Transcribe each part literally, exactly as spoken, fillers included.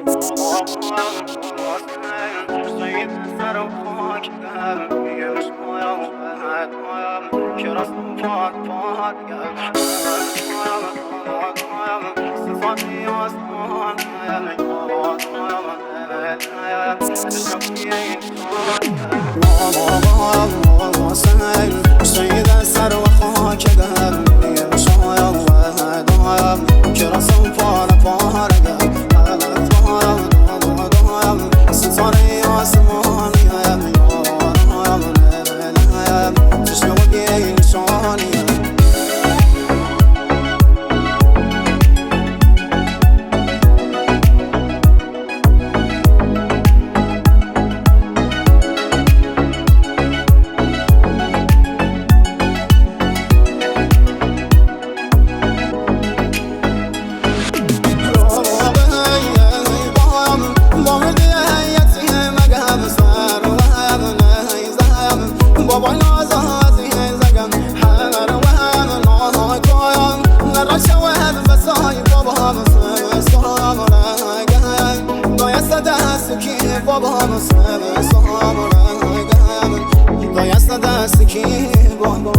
سید سر و خاک دم شایم و دایم که رسم پار پار گم دایم دایم ستاره آسمانی هم یارم نبلم چشم و گی نشانی بابا نازازی زگم هر وهم نازای کویم نرشوهم بسای بابا مسام رنگم دایست دست کی بابا مسام رنگم دایست دست کی بابا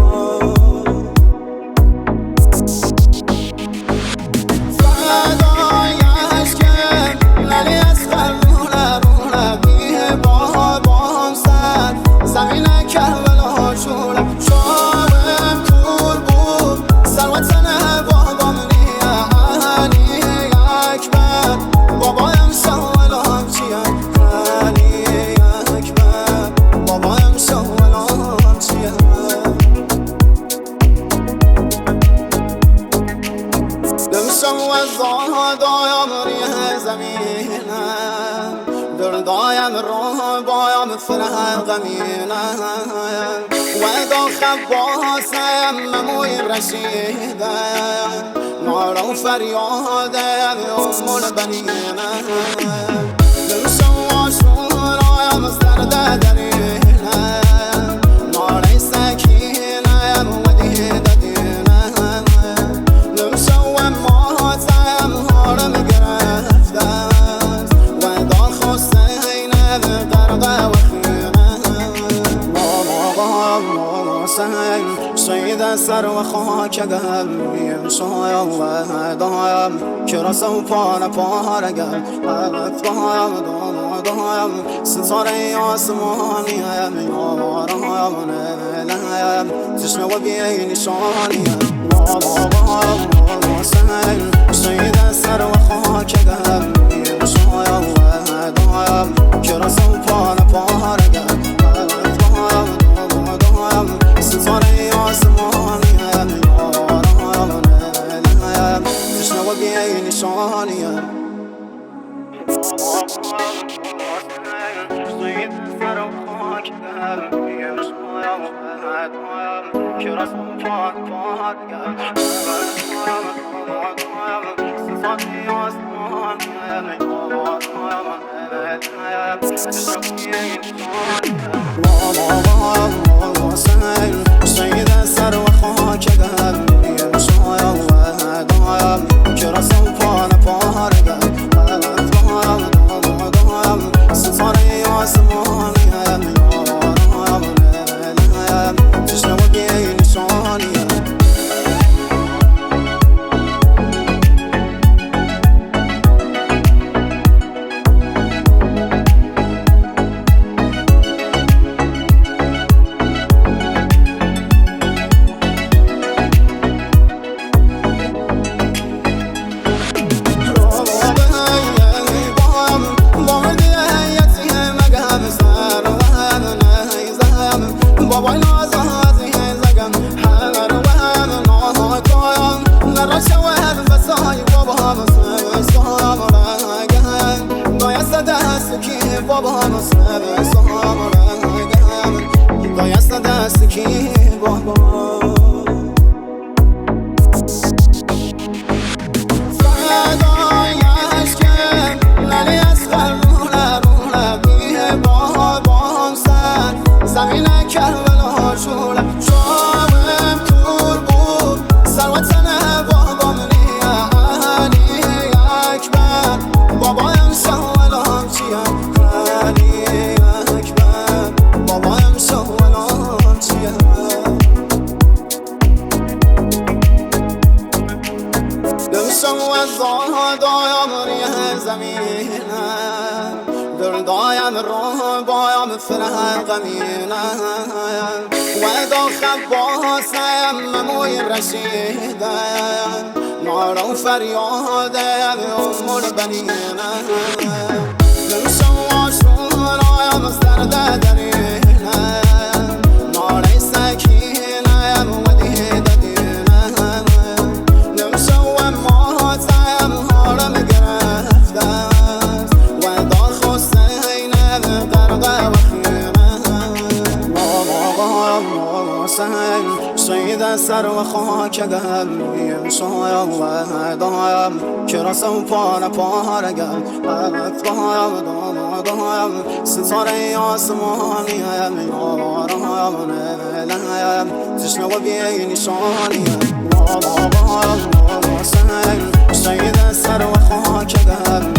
فدایش که للی از خلونه رونه بیه با بام سر زمین کربلا شورم شامم تور بود سروتنه بابام نیه علی اکبر بابایم شوالام چیه علی اکبر بابایم شوالام چیه دمشم و زادایم ریه زمینم دردایم رو بایم فرح غمینم و داخل باسم مموی رشیدم نارا و فریادم ام البنینم دمشم و شورایم زرد درینم نارای سکینم و دید دینم دمشم و ماتم هارم گرفتم سید سر و خاک دم شایم و دایم که رسم پار پار گم دایم دایم ستاره آسمانی هم یارم نبلم چشم و بی نشانی سید سر و خاک دم شایم و دایم که رسم پار پار گم ستاره آسمانی هم یارم نبلم چشم و بی نشانی هم سید سر و خاک دم شایم و دایم که رسم پار پار گم ستاره آسمانی هم یارم نبلم چشم و بی نشانی سید سر و خاک دم شایم و دایم که رسم پار پار گم دایم دایم ستاره آسمانی هم یارم نبلم چشم و بی نشانی بابا نازازی زگم هر وهم نازای کویم نرشوهم بسای بابا مسام رنگم دایست دست کی بابا مسام رنگم دایست دست کی بابا فدایش که للی از خلونه رونه بیه با بام سر زمین کربلا شورم شامم تور بود سروتنه بابام نیه علی اکبر بابایم شوالام زمینم دل دایم رو بایم فره غمینم و داخل باسم مموی رشیدم نارو فریادم امور بنینم دل شما شورایم از درد درینم ناری سکینم و دیده دینم نمشو ماتم هارم گرفتم و داخ حسینم غرق وخیرم آقا حسین شهید سر و خاک قلبیم شایم و دایم که رسم پاره پاره گل حبت دایم دام دایم ستاره آسمانیم یارم نلیم تشنه و بی نشانیم آقا حسین شهید سر و خاک قلبیم